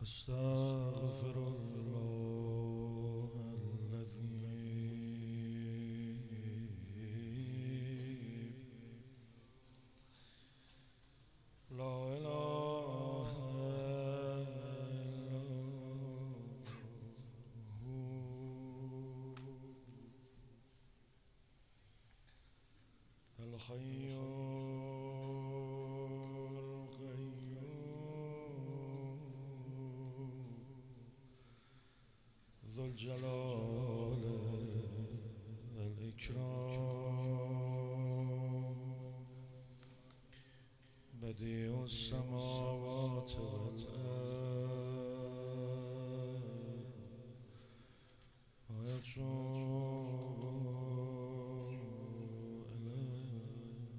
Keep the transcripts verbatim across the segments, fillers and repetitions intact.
استغفر الله الذي لا اله الا هو الحي ذو الجلال والإكرام بديع السماوات والأرض ويتوب إليه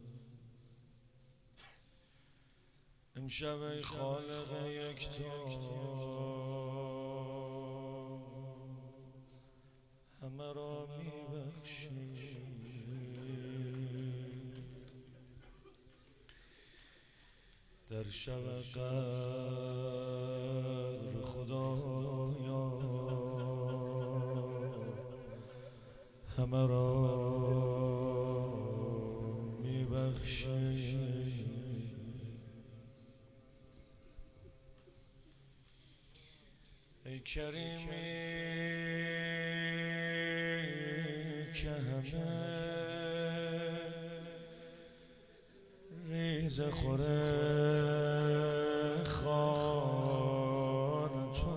امشب ای خالق یکتا همه را میبخشی در شب قدر خدایا همه را میبخشی ای کریمی که همه ریزه خوره خان تو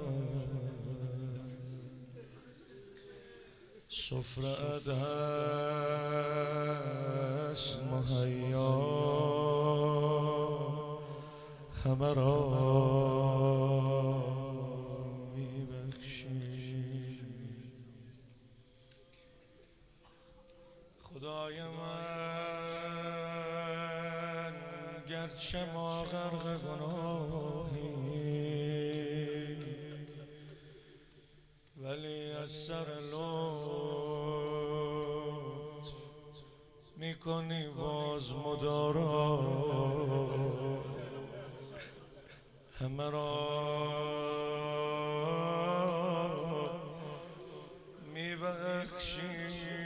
سفره‌ات هست مهیا همه را خدای من گرچه ما غرق گناهی ولی از سر لطف میکنی باز مدارا همه را میبخشی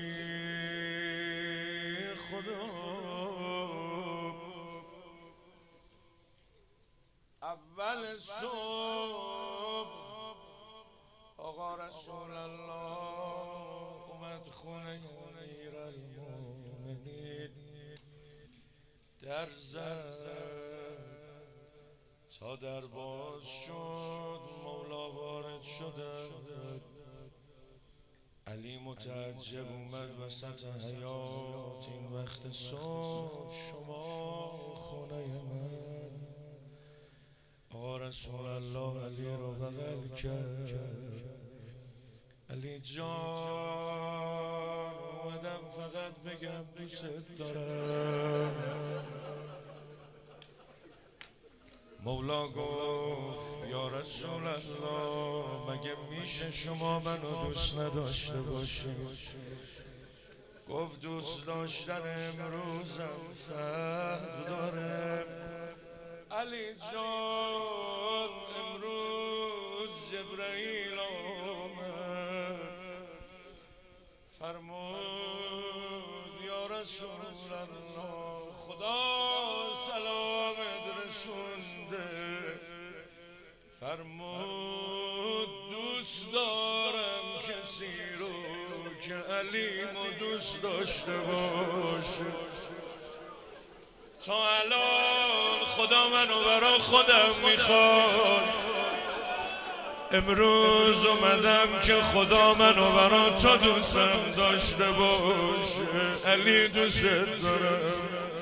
اول صبح آقا رسول الله اومد خونه امیر المؤمنین در زد تا در باز شد مولا وارد شدند علی متعجب اومد وسط حیاط این وقت صبح شما خونه من آقا رسول الله علی رو بغل کرد علی جان اومدم فقط بگم دوست دارم مولا گفت یا رسول الله مگه میشه شما منو دوست نداشته باشید گفت دوست داشتن امروزم فرق داره علی جان امروز جبرائیل آمد فرمود یا رسول الله خدا سلامت رسونده فرمود دوست دارم کسی رو که علیمو دوست داشته باشه تا الان خدا منو برا خودم میخواست امروز اومدم که خدا منو برا تو دوستم داشته باشه علی دوست دارم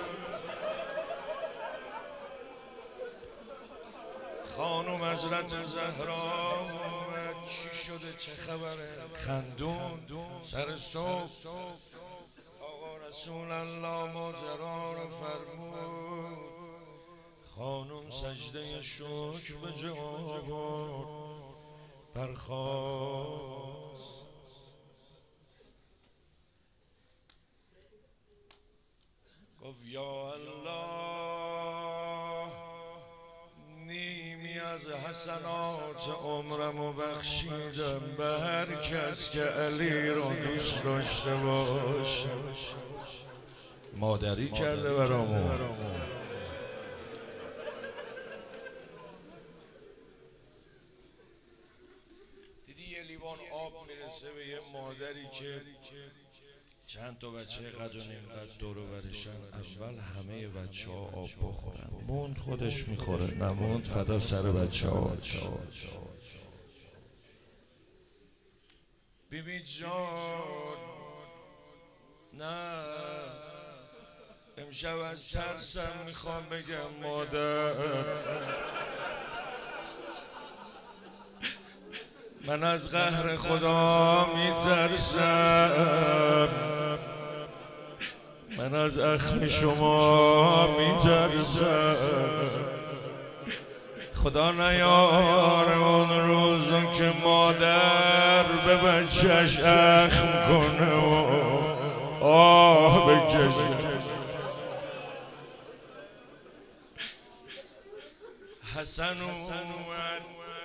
خانم حضرت زهرا چی شده چه خبره خندون سر صبح آقا رسول الله ماجرا رو فرمود خانم سجده شکر به جا آورد برخاست گفت یا الله نیمی از حسنات عمرم و بخشیدم به هر کس که علی رو دوست داشته باشه. مادری کرده برامون. دیدی یه لیوان آب میرسه به یه مادری که چند تا بچه قد و نیم قد دور و برشن، اول همه بچه ها آب بخورن، موند خودش میخوره، نموند فدا سر بچه ها. بیبی جان نه امشب از ترسم میخوام بگم مادر من از قهر خدا میترسم، من از اخم شما میترسم. خدا نیاره اون روز که مادر به بچهش اخم کنه و آه بکشه. حسن اومد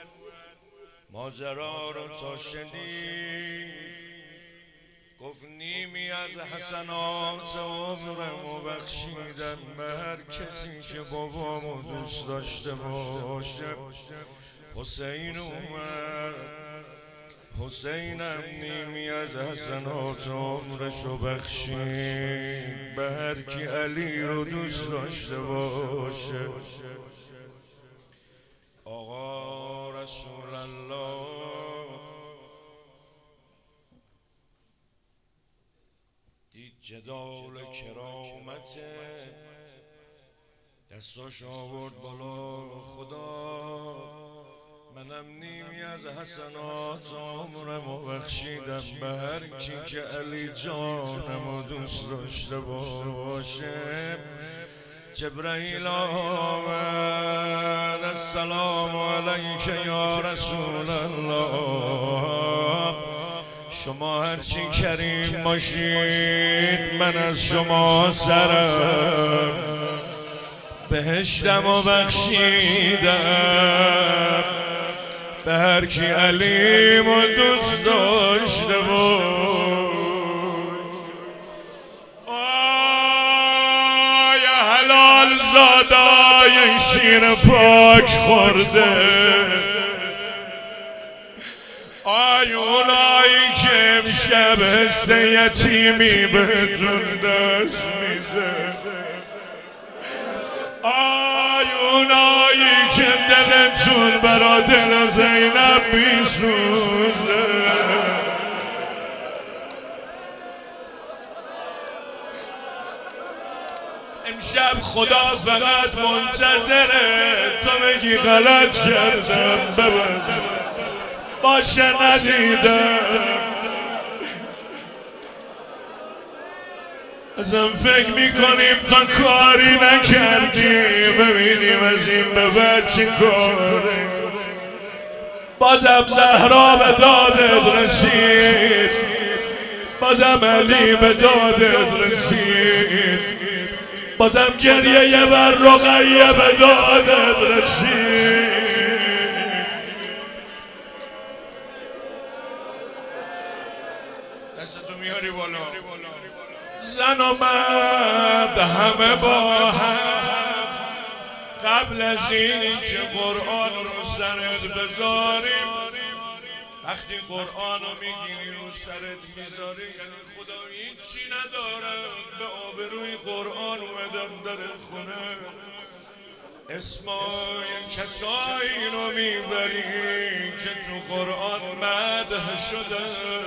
ماجرا رو تا شنید، گفت نیمی از حسنات عمرم و بخشیدم به هر کسی که بابامو دوست داشته باشه. حسین اومد، حسینم نیمی از حسنات عمرشو بخشید به هر کی علی رو دوست داشته باشه. آقا رسول الله دید جدال کرامته، دستاش آورد بالا، خدا منم نیمی از حسنات عمرم و بخشیدم به هر کی که علی جانم و دوست داشته باشه. جبرائیل آمد السلام علیک یا رسول الله، شما هرچی کریم باشید من از شما سرم بهشتم و بخشیدم به هر کی علیم و دوست داشته باش. زادای شیر پاک خورده، آی اونایی که امشب حس یتیمی بهتون دست میزه، آی اونایی که دلتون برا دل زینب میسوزه. امشب خدا فقط منتظره تو بگی غلط کردم ببند باشه ندیدم. ازم فکر میکنیم تا کاری نکردیم، ببینیم از این به بعد چی کاری. بازم زهرا به دادت رسید، بازم علی به دادت رسید، بازم گریه یه بر رقیه به دادت رسید. دستتو میاری بالا. زن و مرد همه با هم قبل از این که قرآن رو سرت بذاریم، وقتی قرآن رو میگیری رو سرت میذاری یعنی خدا هیچی نداره، به آبروی قرآن اومدم در خونه، اسمای کسایی رو میبری که تو قرآن مدح شده،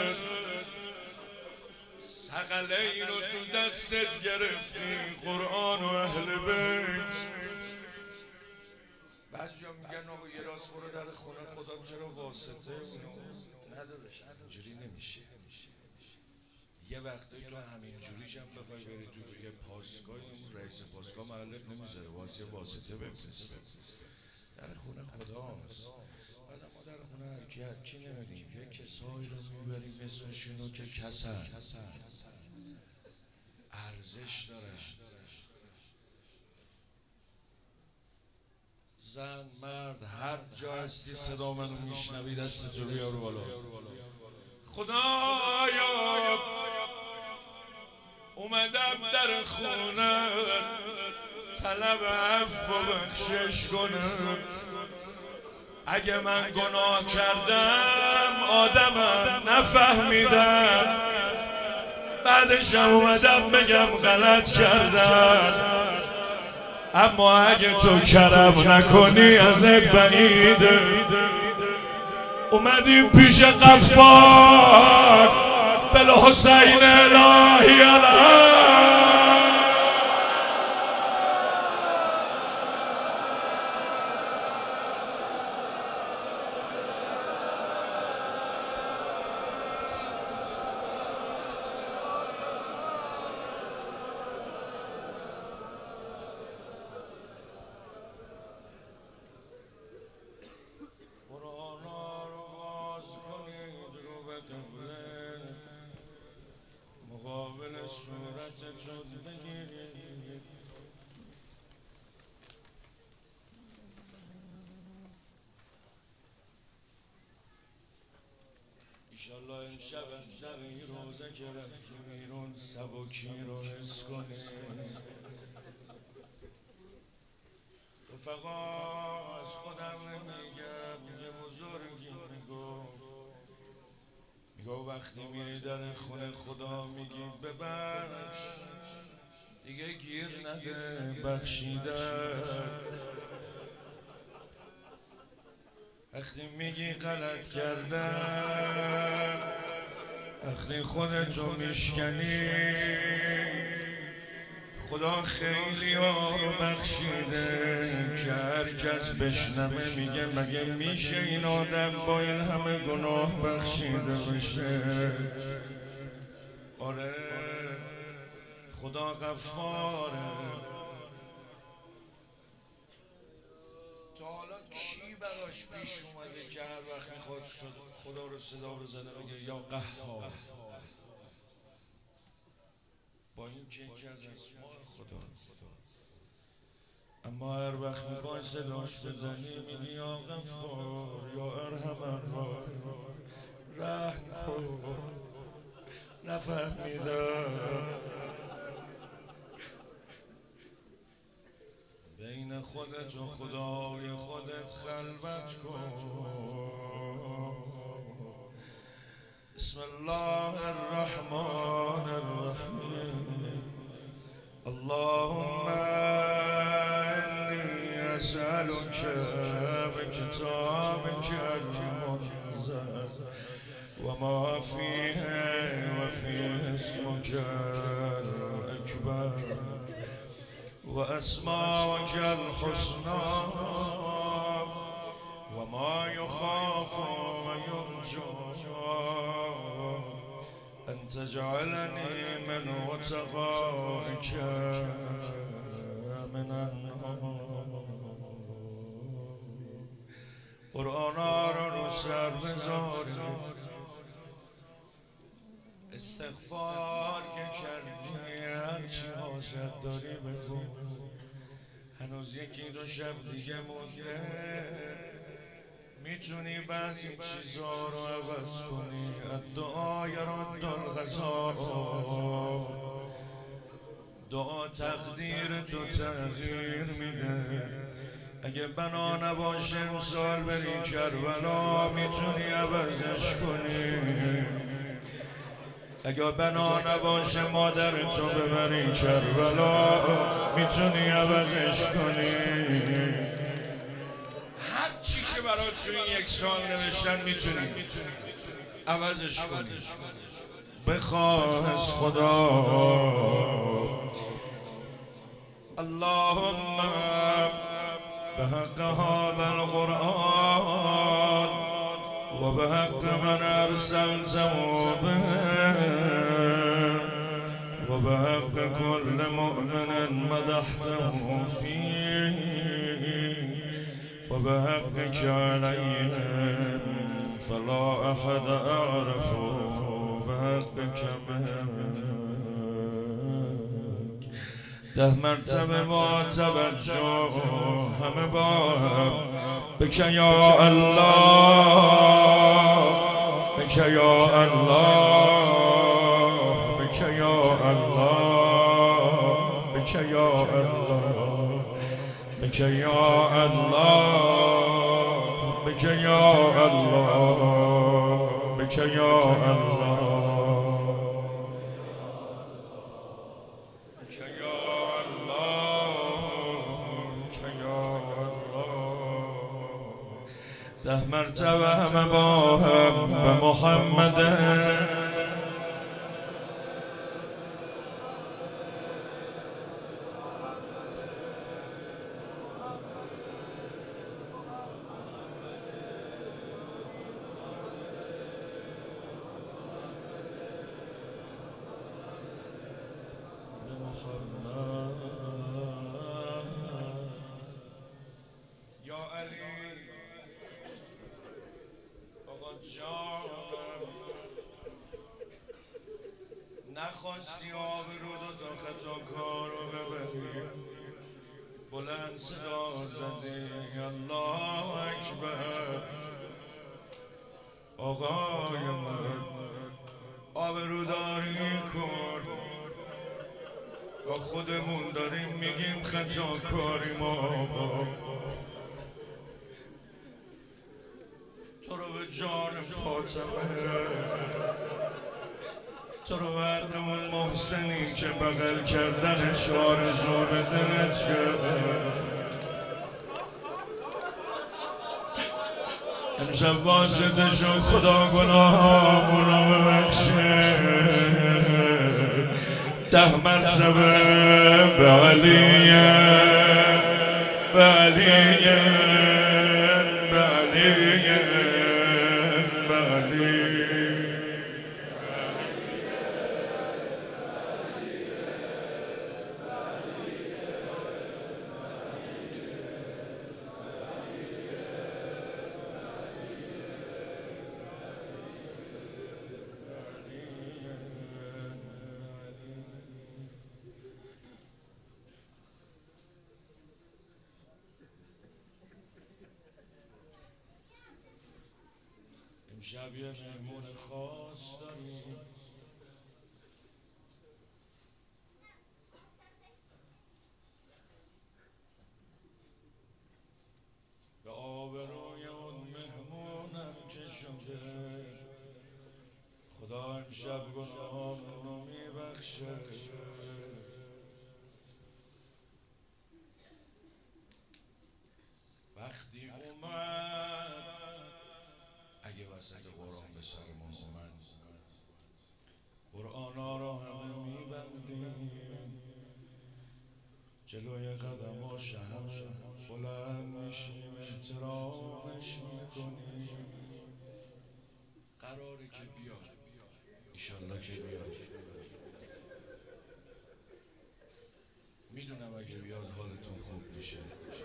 ثقلین رو تو دستت گرفتی، قرآن و اهل بیت. بعضی جا میگن آقا یه راست برو در خونه خدا چرا واسطه نداره؟ اینجوری نمیشه. یه وقتی تو همینجوری هم بخوای بری تو یه پاسگاه، اون رئیس پاسگاه معلق نمیذاره واسه یه واسطه بفرسته. در خونه خداست. بعد ما در خونه هر کی هر کی نمیدیم، یه کسایی رو میبریم اسمشونو که کسر ارزش داره. زن مرد هر جا هستی صدا منو میشنوی دستتو بیار بالا. خدایا اومدم در خونه طلب عفو و بخشش کنم. اگه من گناه کردم آدمم نفهمیدم، بعدشم اومدم بگم غلط کردم. اما اگه تو کرم نکنی ازت بعیده. اومدیم پیش غفار بالحسین الهی الهی. مقابل صورتتون بگیرید. ایشالله امشب در این روزه که رفتی بیرون سبکی رو حس کنی. رفقا از خودم نمیگم، یه بزرگی میگو میگو وقتی میری در خونه خدا میگی ببخش دیگه گیر نده بخشیدن. وقتی میگی غلط کردم، وقتی خودتو میشکنی خدا خیلی ها رو بخشیده که هر کس بشنمه میگه مگه میشه این آدم با این همه گناه بخشیده بشه. آره خدا غفاره. تا حالا کی براش پیش اومده که هر وقت میخواد خدا رو صدا بزنه بگه یا قهار؟ با این که یکی از اسماء خدا، اما هر وقت میخوای صداش بزنی میگی یا غفار یا ارحم الراحمین. رحم کن نفهمیدم. بین خودت و خدای خودت خلوت کن. بسم الله الرحمن الرحیم. اللهم انی اسألک بکتابک المنزل و ما فیه و فیه اسمک الاکبر و اسماک الحسنی و ما یخاف و یرجى ان تجعلنی من اتقائک من النار. قرآن ها رو رو سر بذارید. استغفار که کردی هرچی حاجت داری بگو. هنوز یکی دو شب دیگه مونده، میتونی بعضی چیزا رو عوض کنی. دعا یرد القضا، دعا تقدیر تو تغییر میده. اگه بنا نباشه امسال بری کربلا میتونی عوضش کنی. اگه بنا نباشه مادر تو ببری کربلا میتونی عوضش کنی. هر چی که برات تو این یک سال نوشتن میتونی عوضش کنی. بخواه از خدا. اللهم بحق هذا القرآن و بحق من ارسلته به و بحق كل مؤمن مدحته فيه و بحقك عليهم فلا أحد أعرف بحقك منك. ده مرتبه با توجه همه با هم بکن یا الله، بکن یا الله، بکن یا الله، بکن یا الله، بکن یا الله، بکن یا الله، بکن یا الله. ده مرتبه همه با هم به محمد یا علی جانم، نخواستی آبرو دو تا خطا کارو ببری، بلند صدا زدی الله اکبر. آقای من آبرو داری کن، با خودمون داریم میگیم خطا کاری ما، تو رو به جان فاطمه، تو رو وقت اون محسنی که بغل کردنش آرزو به دلت کرده، امشب واسطه شو خدا گناهامونو ببخشه. ده مرتبه به علیه، به علیه، به علیه، به علیه. امشب یه مهمون خاص داریم، به آبروی اون مهمونم که شده خدا امشب گناهامونو میبخشه. وقتی اومد اگه وسط قرآن به سر ما اومد، قرآن ها را همه میبندیم، جلوی قدماش همه بلند میشیم، احترامش میکنیم. قراره که بیاد، ایشالله که بیاد. میدونم اگه بیاد حالتون خوب میشه.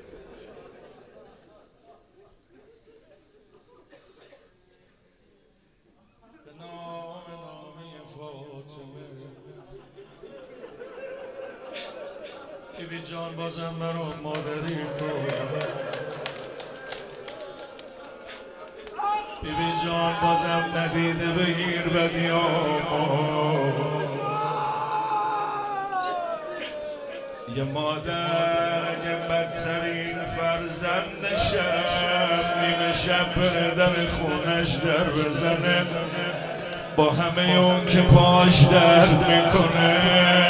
به نام نامه فاطمه بیبی جان بازم برام مادری کن، بیبی جان بازم ندیده بگیر بدیامو. یه مادر اگه بدترین فرزندشم نیمه شب بره در خونش در بزنه، با همه اون که پاش درد میکنه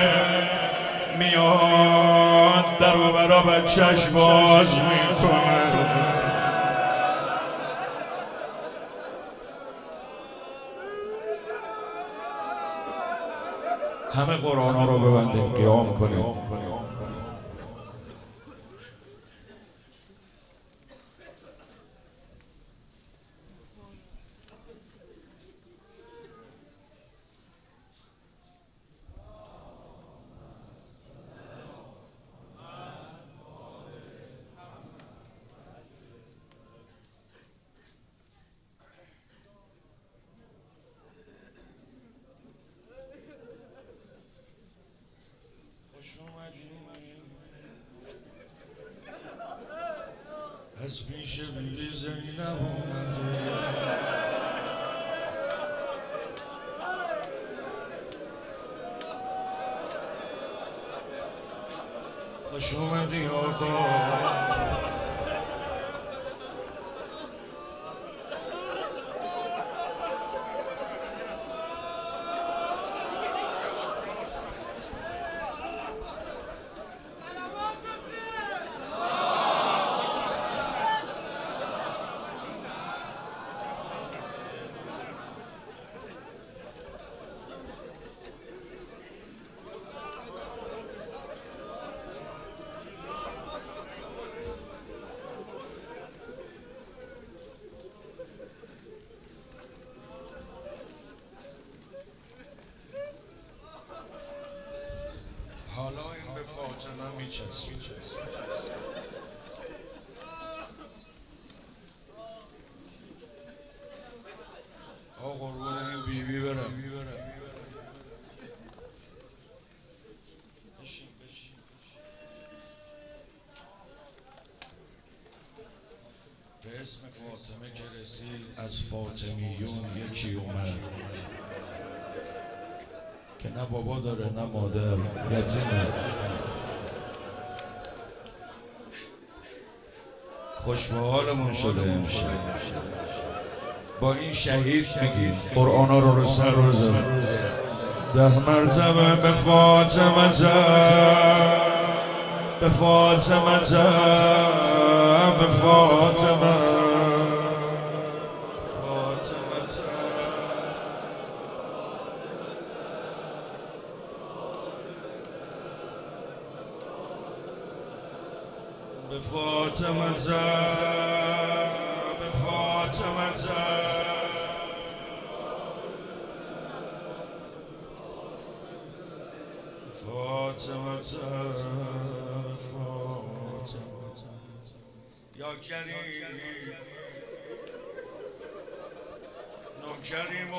میاد در و برا بچهش باز میکنه. همه قرآن ها رو ببندیم قیام کنیم. خوش اومدی از پیش بی بی زینب اومده خوش اومدی آقا حالا این به فاطمه میچسبه آقا قربون این بی بی برم به اسم فاطمه که رسید از فاطمیون یکی اومد که نه بابا داره نه مادر یتیمه خوش به حالمون شده امشب با این شهید میگیم قرآن رو رو سر روزه ده مرتبه به فاطمه به فاطمه به فاطمه به فاطمه به فاطمه فاطمه فاطمه یا کریم نوکریم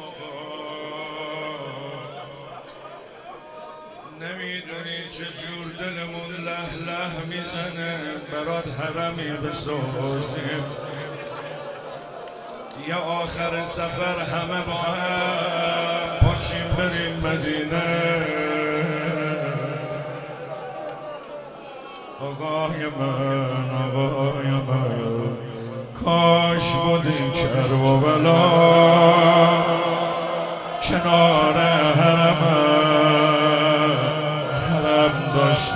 نمیدونی چجور دلمون له له میزنه برات حرمی بسازیم یا آخر سفر همه با هم پاشیم بریم مدینه آقای من آقای من کاش بودی کربلا کنار حرم داشتی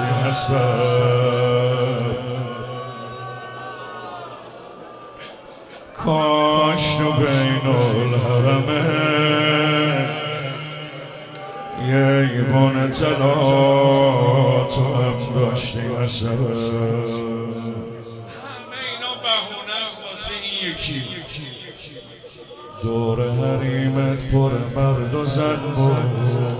حسن کاش تو بین الحرمه یه ایوان طلا تو هم داشتی حسن همه اینا بهونه واسه این یکی دور حریمت پر مرد و زن بود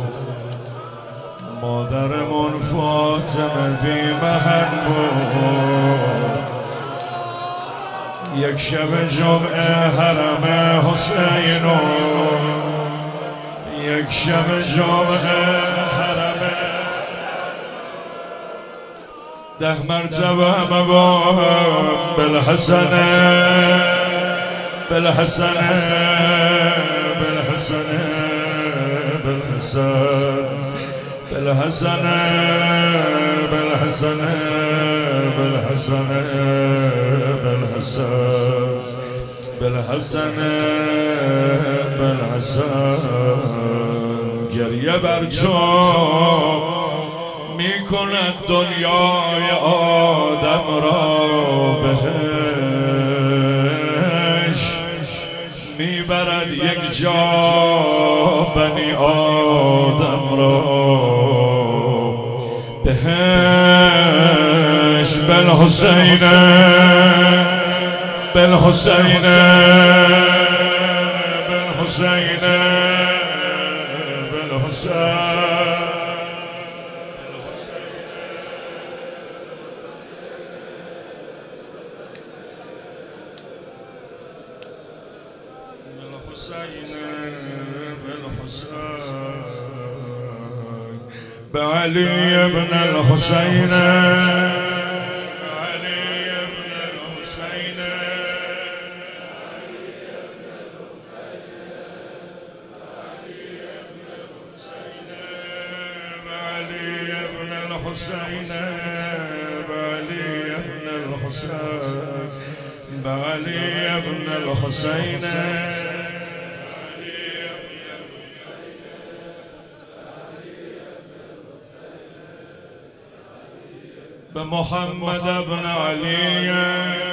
مادرمون فاطمه بی محن بود یک شب جمعه حرم حسینو یک شب جمعه حرم ده مرتبه همه با هم بالحسنه بالحسنه بالحسنه بالحسن بالحسنه بالحسنه بالحسنه بالحسن بالحسنه بالحسن گریه بر تو میکند دنیای آدم را بهش میبرد یک جا بنی آدم را بهش بالحسین بالحسین بالحسین بالحسین بعلي بن الحسين علي بن الحسين الحسين بعلي بن الحسين بعلي بن الحسين بمحمد بن علي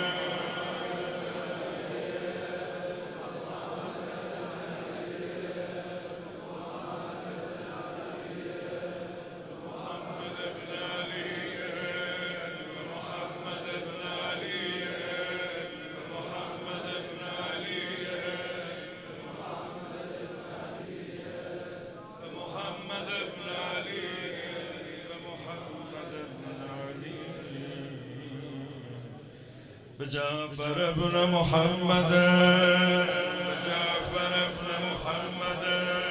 بجعفر بن محمد بجعفر بن محمد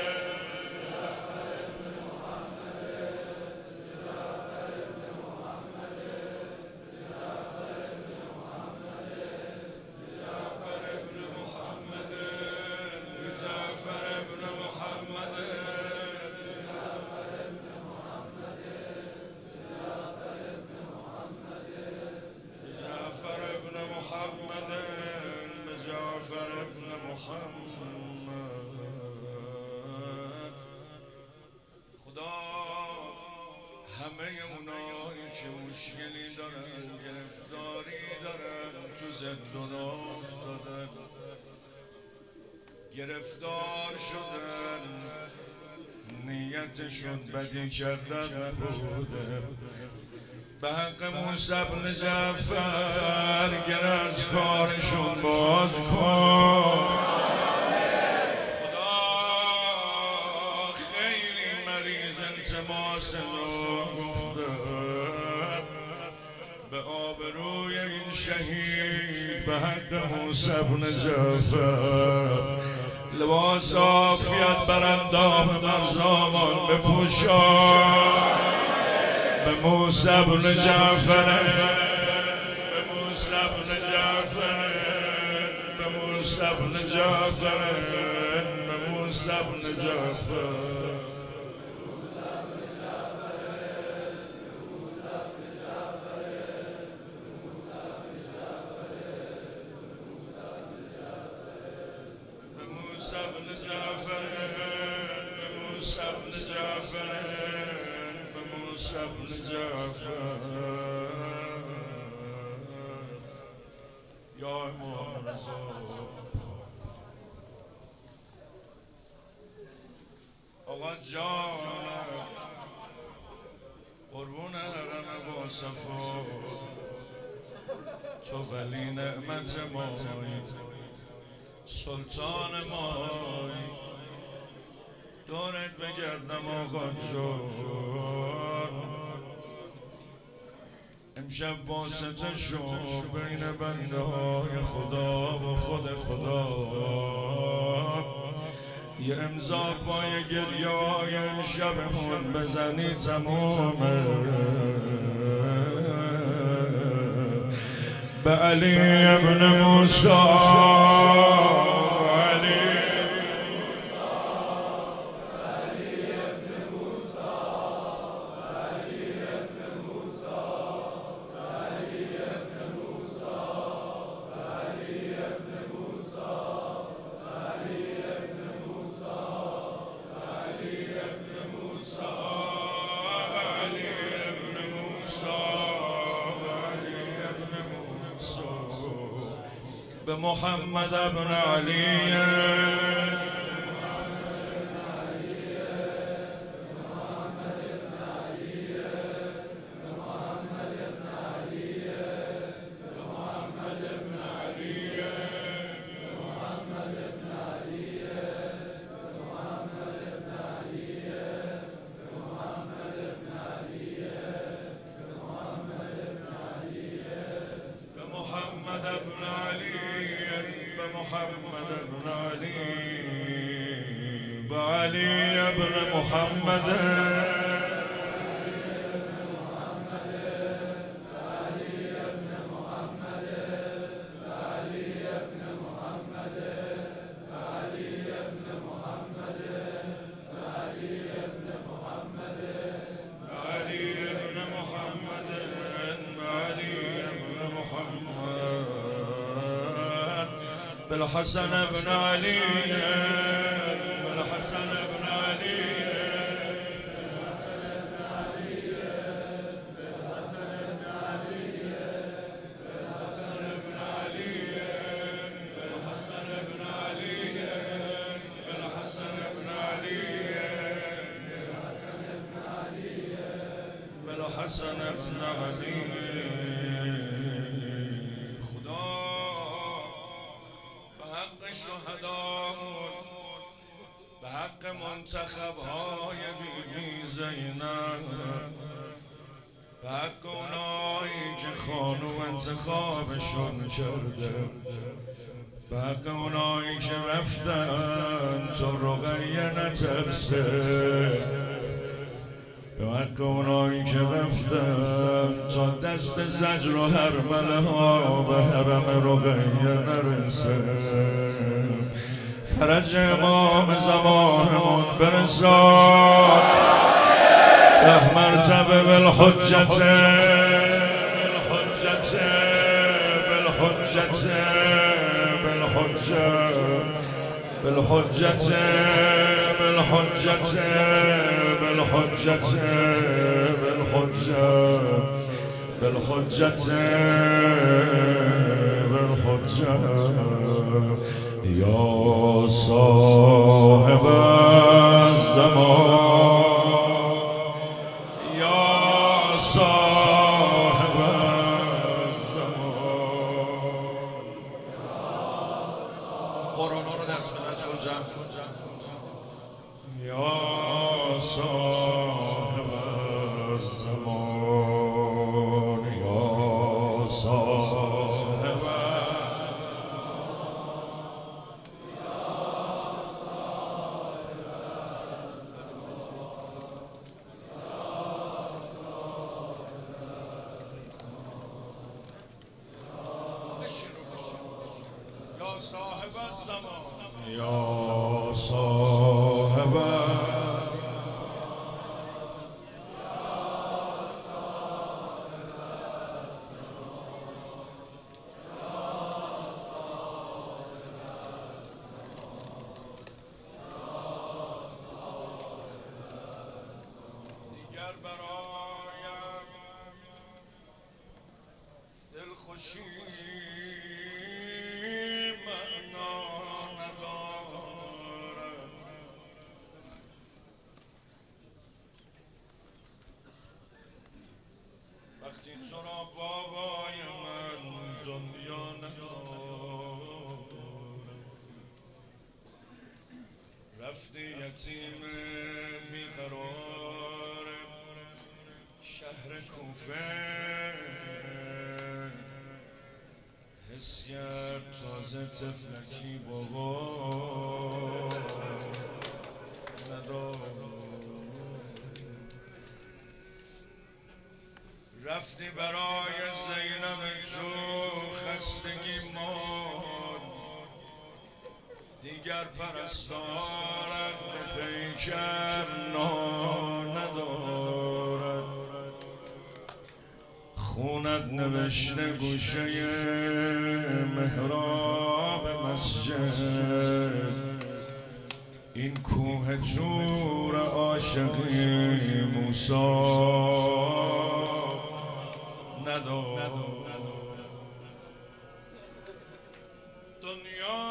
خدا همه اونایی که مشکلی دارن گرفتاری دارن تو زندان افتادن گرفتار شدن نیتشون بدی کردن نبوده به حق موسی بن جعفر گر از کارشون باز کن خدا خیلی مریض التماس رو گفته به آبروی این شهید به حق موسی بن جعفر لباس عافیت بر اندام مرزامان بپوشان به موسی بن جعفر به موسی بن جعفر به موسی بن جعفر به موسی بن جعفر بن جعفر یا امام رضا آقا جانم قربون حرم با صفا تو ولی نعمت مایی سلطان مایی دورت بگردم آقا جان امشب واسطه شو بین بنده های خدا و خود خدا یه امضا پای گریه های امشبمون بزنی تمومه به علی ابن موسی بمحمد بن علي محمد بن علي بعلي بن محمد علي بالحسن بن علي بالحسن بن علي حسن ابن علي خدا به حق شهدا به حق منتخب های بیبی زینب به حق اونایی که خانوم انتخابشون کرده به حق اونایی که رفتن تو رقیه نترسه به حق اونایی که رفتن تا دست زجر و هرمله ها به حرم رقیه نرسه فرج امام زمانمون برسان ده مرتبه بالحجت بالحجت بالحجت بالحجت بالحجت بالحجت بالحجت بالحجت بالحجت بالحجت یا صاحب الزمان یا صاحب الزمان قرآن رو دست به دست رو جمع یا صاحب الزمان یا صاحب یا صاحب الزمان یا صاحب دیگر برایم دلخوشی معنا ندارد وقتی تو را بابای من دنیا ندارد رفتی یتیم بیقرار شهر کوفه حس کرد تازه طفلکی بابا ندارد رفتی برای زینب تو خستگی ماند دیگر پرستارت به پیکر ندارد خونت نوشته گوشه محراب مسجد این کوه تور عاشقی موسی ندارد دنیا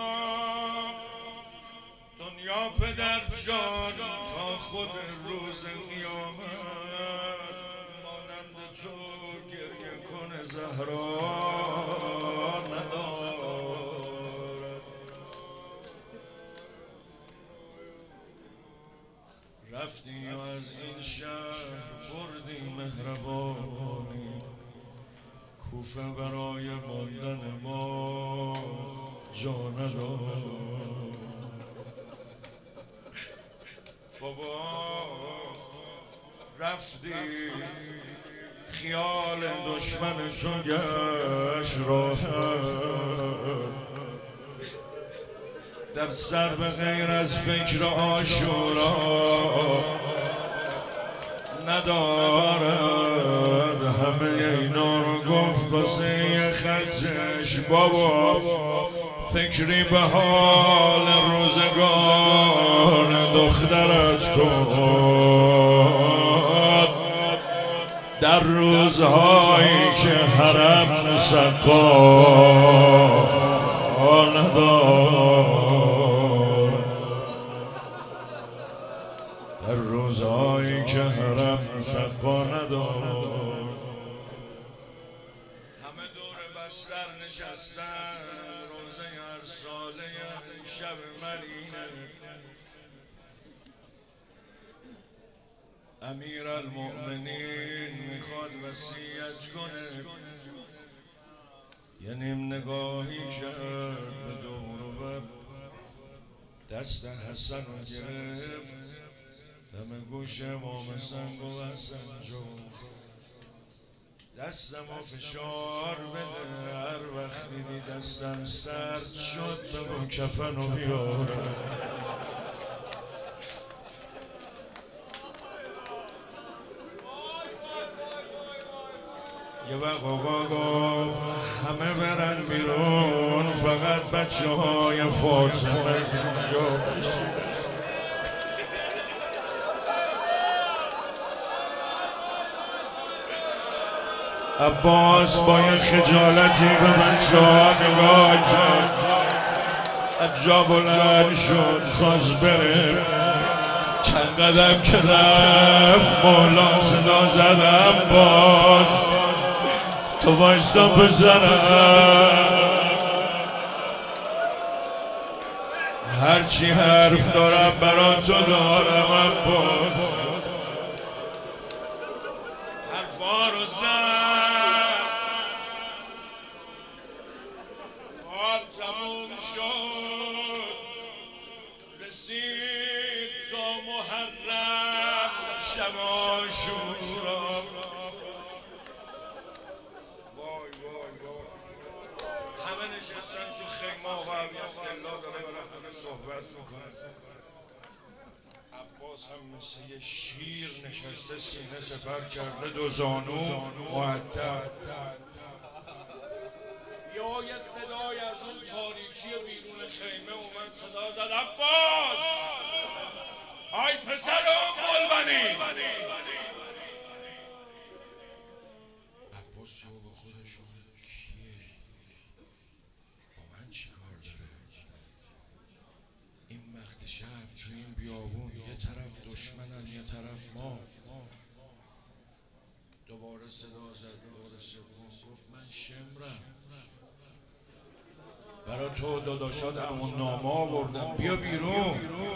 دنیا پدر جان تا خود روز قیامت مانند تو گریه کنه زهرا ندارد رفتی و از این شهر بردی مهربانی کوفه برای ماندن ما جا ندارد بابا رفتی خیال دشمن تو گشت راحت در سر به غیر از فکر عاشورا ندارد همه اینا رو گفت واسه یه خطش بابا فکری به حال روزگار دخترت کن در روزهایی که حرم سقا ندار، در روزهایی که حرم سقا ندار. همه دور بستر نشستن، روزه هر ساله شب مدینه. امیر المؤمنین میخواد وصیت کنه، یه نیم نگاهی کرد به دور و بر، دست حسن رو گرفت دم گوش امام سنگ و حسن جون، دستمو فشار بده هر وقت دیدی دستم سرد شد بگو کفنو بیارم. یه وقت آقا گفت همه برن بیرون فقط بچه های فاطمه جا بشید. عباس با یه خجالتی به بچه ها نگاه کرد، از جا بلند شد خواست بره، چند قدم که رفت مولا صدا زد عباس تو وایستا بزنم، هرچی حرف دارم برا تو دارم عباس. حرفا رو زد کار تموم شد، رسید تا محرم شب عاشورا. همه نشستن تو خیمه و عبدالله داره برای همه صحبت میکنه. عباس هم مثل یه شیر نشسته سینه سپر کرده دو زانو معدد. یا یه صدای از اون تاریکی بیرون خیمه اومد صدا زد عباس آی پسر گلبنی. عباس جو به خودش کیه؟ با من چی کار داره؟ این وقت شب تو این بیابون یه طرف دشمنن یه طرف ما. دوباره صدا زد دوباره سوم گفت من شمرم برا تو داداشات همون نامه آوردم بیا بیرون.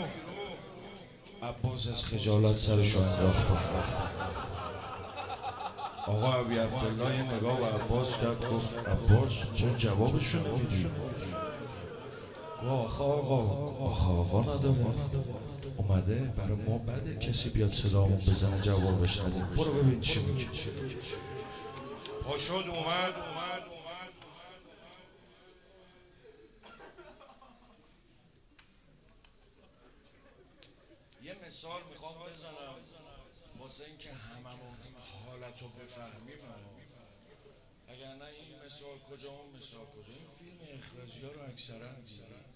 عباس از خجالت سرشو انداخت. آقا ابی عبدالله یه نگاه به عباس کرد گفت عباس چرا جوابشو نمیدی؟ گفت آخه آقا آخه آقا نداره، اومده برای ما بده کسی بیاد صدامون بزنه جوابش ندیم، برو ببین چی میگه. پاشد اومد یه مثال میخوام بزنم واسه اینکه هممون این حالت رو بفهمیم، اگر نه این مثال کجا اون مثال کجا. این فیلم اخراجی ها رو اکثرا دیدید،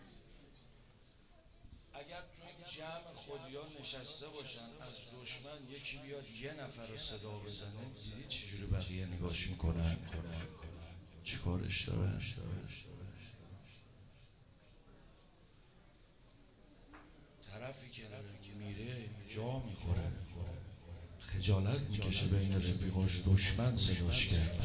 اگر تو این جمع خودیا نشسته باشن از دشمن یکی بیاد یه نفر رو صدا بزنه دیدی چجوری بقیه نگاش میکنن چی کارش داره. طرفی که میره جا میخوره خجالت میکشه بین رفیقاش دشمن صداش کرد.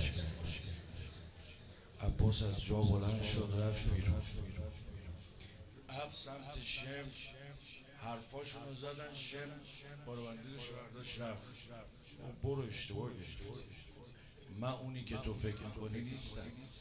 عباس از جا بلند شد رفت بیرون، رفت سمت شم، حرفاشون رو زدن شم باروندیدش رو برداشت رفت. برو اشتباه اشتباه من اونی که تو فکر میکنی نیستم.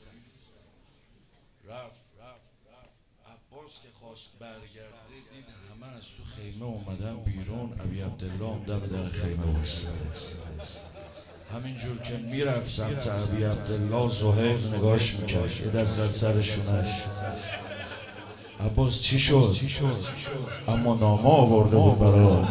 رفت عباس که خواست برگرده دید همه از تو خیمه اومدن بیرون، ابی عبدالله هم دم در خیمه وایساده. همینجور که میرفت سمت ابی عبدالله زهیر نگاش میکرد یه دست زد سرشونش. عباس چی شد؟ اما نامه آورده بود برای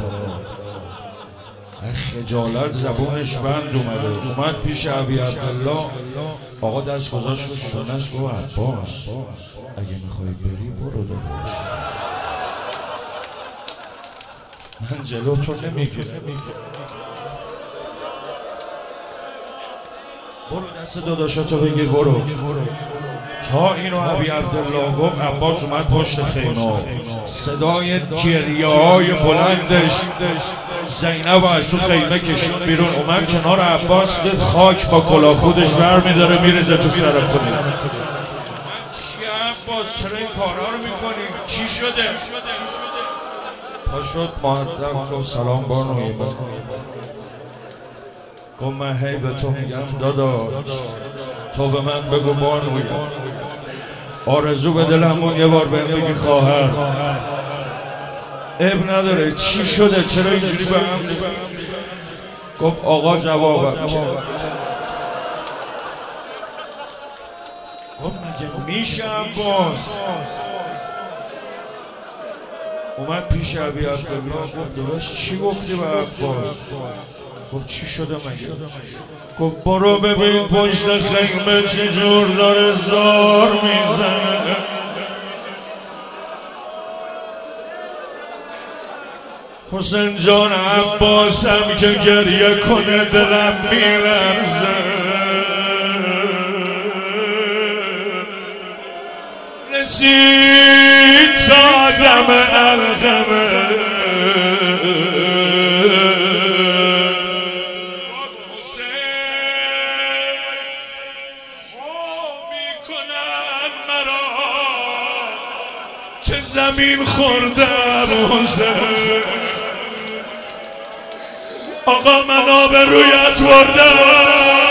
خجالت زبونش بند اومده. اومد پیش ابی عبدالله، آقا دست گذاشت رو شونش گفت عباس اگه میخوای بری برو داداش، من جلو تو نمیگیرم. برو دست داداشاتو بگیر برو. تا اینو ابی عبدالله گفت عباس اومد پشت خیمه، صدای گریه های بلندش زینب از تو خیمه کشون بیرون، اومد کنار عباس، دید خاک با کلاه خودش برمیداره میریزه تو سر خودش. چی عباس چرا این کارا رو میکنی؟ چی شده؟ پا شد مهدم گفت سلام بانوی، گفت من هی به تو میگم داداش تو به من بگو بانوی، آرزو به دلمون یه بار بهم بگی خواهر. عیب نداره چی شده چرا اینجوری به هم؟ گفت آقا جوابم. گفت مگه میشه عباس؟ اومد پیش ابی عبدالله گفت داداش چی گفتی به عباس؟ گفت چی شده مگه؟ گفت برو ببین پشت خیمه چجور داره زار میزنه. حسین جان عباسم که گریه کنه دلم میلرزه، رسید تا دم علقمه، که زمین خوردم حسین. آقا من آبرویت بردم،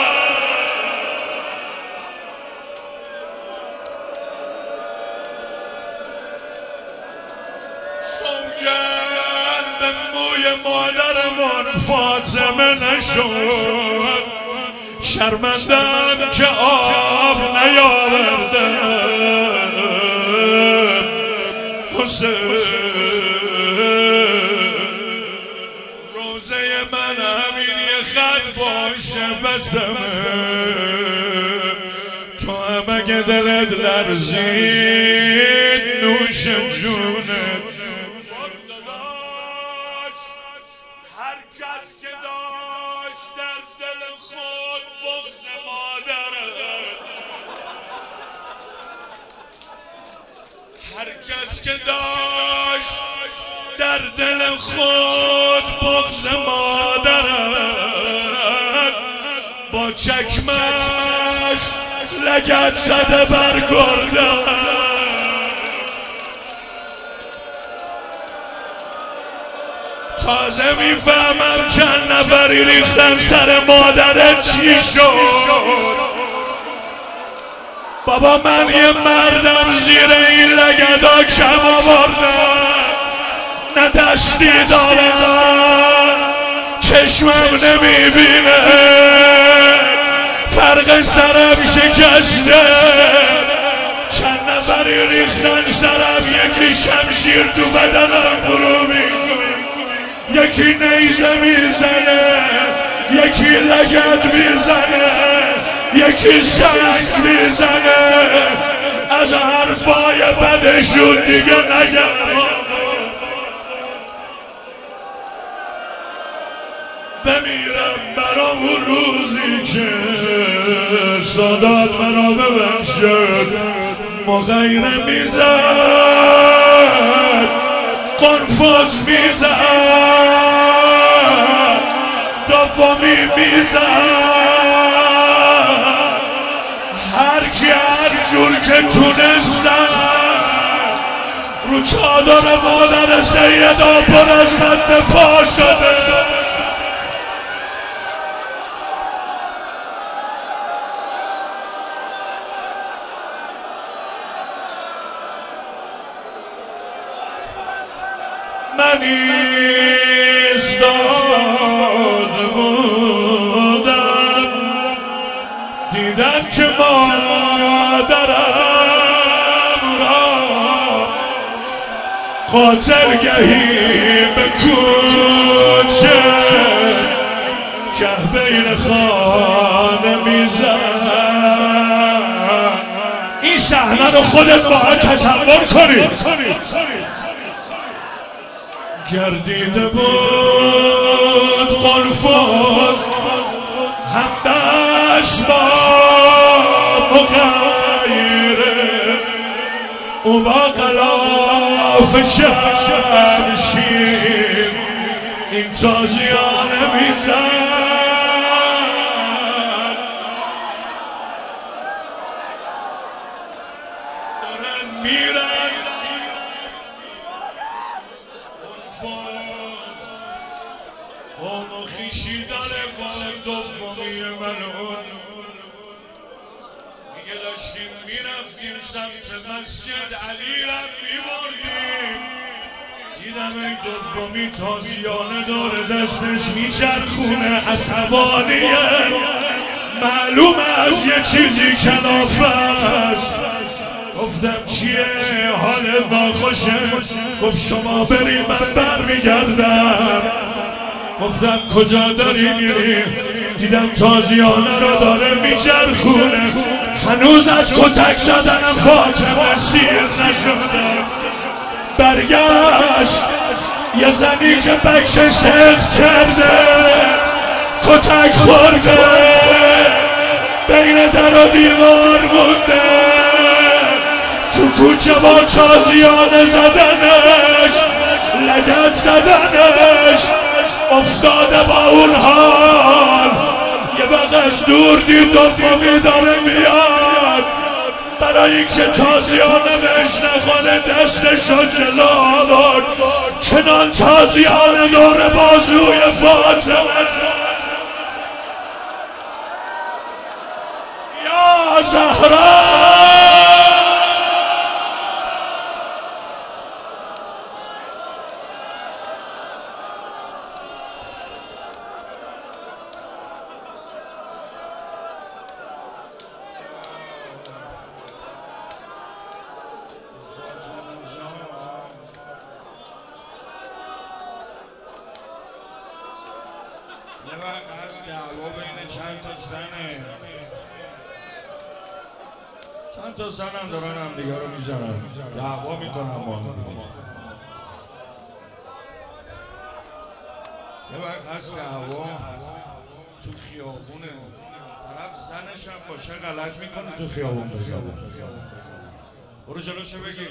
سوگند به موی مادرمان فاطمه نشد، شرمندم که آب نیاوردم حسین. روزه من همین یه خط باشه بسمه، تو هم اگه دلت لرزید نوش جونت. هر کس که داشت در دل خود بغض مادره، هر کس که داشت در دل خود بغض مادره، با چکمش لگد زده برگردن. تازه میفهمم چند نفری ریختن سر مادرت چی شد. بابا من یه مردم زیر این لگدا کم آوردم، نه دستی دارم چشمم نمیبینه، فرق سرم شکسته، چند نفری ریختن سرم، یکی شمشیر تو بدنم فرو میکنه، یکی نیزه میزنه، یکی لگد میزنه، یکی سنگ میزنه. از حرفای بدشون دیگه نگم، بمیرم برا اون روزی که سادات منو ببخشد. مغیره میزد، قنفذ میزد، دومی میزد، هر کی هر جور که تونستن رو چادر مادر سیدا پر از مد پا شده. من ایستاده بودم، دیدم که مادرم را قاتل گهی به کوچه که بین خانه میزد. این صحنه منو خودت باید تصور کنی. گردیده بود قلفوز همدش با مغیره او با غلاف شمشیر این تازیانه میزن دارن میرن قلفوز قوم و خیشی داره با دومی ملعون میگه داشتیم میرفتیم سمت مسجد علی رم میبردیم دیدم این دومی تازیانه دور دستش میچرخونه عصبانیه معلومه از یه چیزی کلافه است. گفتم چیه حالت ناخوشه؟ گفت شما بری من برمیگردم. گفتم کجا داری میری؟ دیدم تازیانه رو داره میچرخونه هنوز از کتک زدنم فاطمه سیر نشدم. برگشت یه زنی که بچه سخت کرده کتک خورده بین در و دیوار مونده تو کوچه با تازیانه زدنش لگد زدنش افتاده با اون حال. یه وقت از دور دید دومی داره میاد برای اینکه تازیانه بهش نخونه دستشو جلو آورد چنان تازیانه دور بازوی فاطمه یا زهرا یه وقت هست دعوا بین چند تا زنه چند تا زن هم دارن هم دیگه رو میزنن دعوا میکنن با هم. یه وقت هست دعوا تو خیابونه طرف زنش هم باشه غلط میکنه تو خیابون بزنه برو جلوشو بگی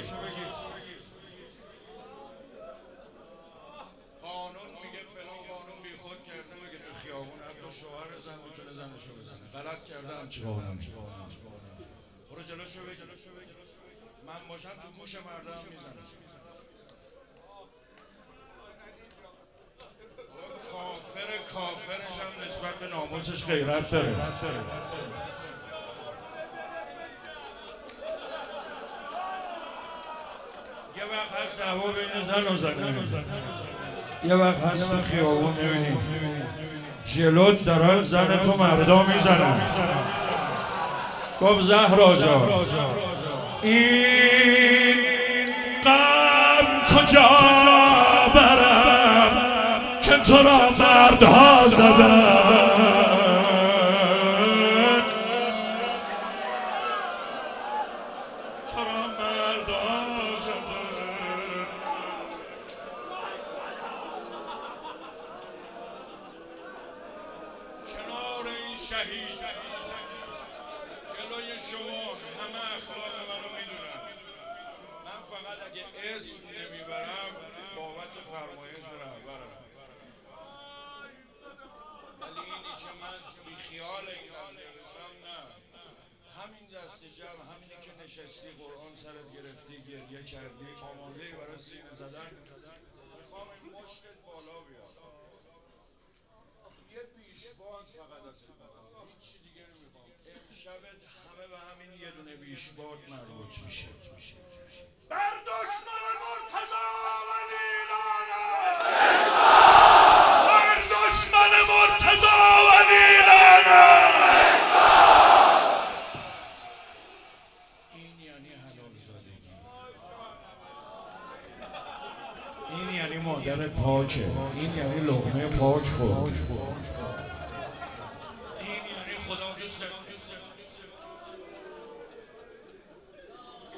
قانون میگه فلان قانون بی خود کرده مگه تو خیابون حتی شوهر زن میتونه زنشو بزنه غلط کرده همچی قانون برو جلوشو بگی من باشم تو گوش مردم میزنم کافر کافرش هم نسبت به ناموسش غیرت داره. یه وقت هست دعوا بین زن و زن یه وقت هست تو خیابون میبینی جلوت دارن زن تو مردا میزنن. گفت زهرا جان این غم کجا برم که تو را مردها زدن تو را مردها زدن کنار این شهید جلوی شما همه اخلاق منو میدونن من فقط اگه اسم نمیبرم بابت فرمایش رهبرم ولی اینی که من بی خیال این آنده بشم نه همین دست جمع همینی که نشستی قرآن سرت گرفتی گریه کردی آماده برای سینه زدن میخوام این مشکت بالا بیاد یه بیشبان فقط از هیچی دیگه نمیخوام امشبت همه به همین یه دونه بیشبان مربوط میشه بر دشمن مرتضی ولی لعنت بر دشمن مرتضی ولی لعنت این یعنی حلال زادگی این یعنی مادر پاکه این یعنی لقمه پاک خورد این یعنی خدا دوست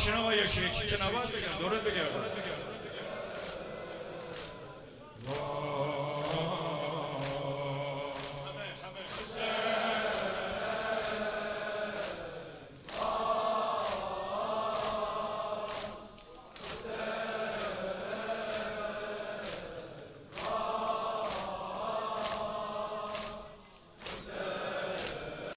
بشین آقا یکی یکی که نباید بگم دورت بگردم.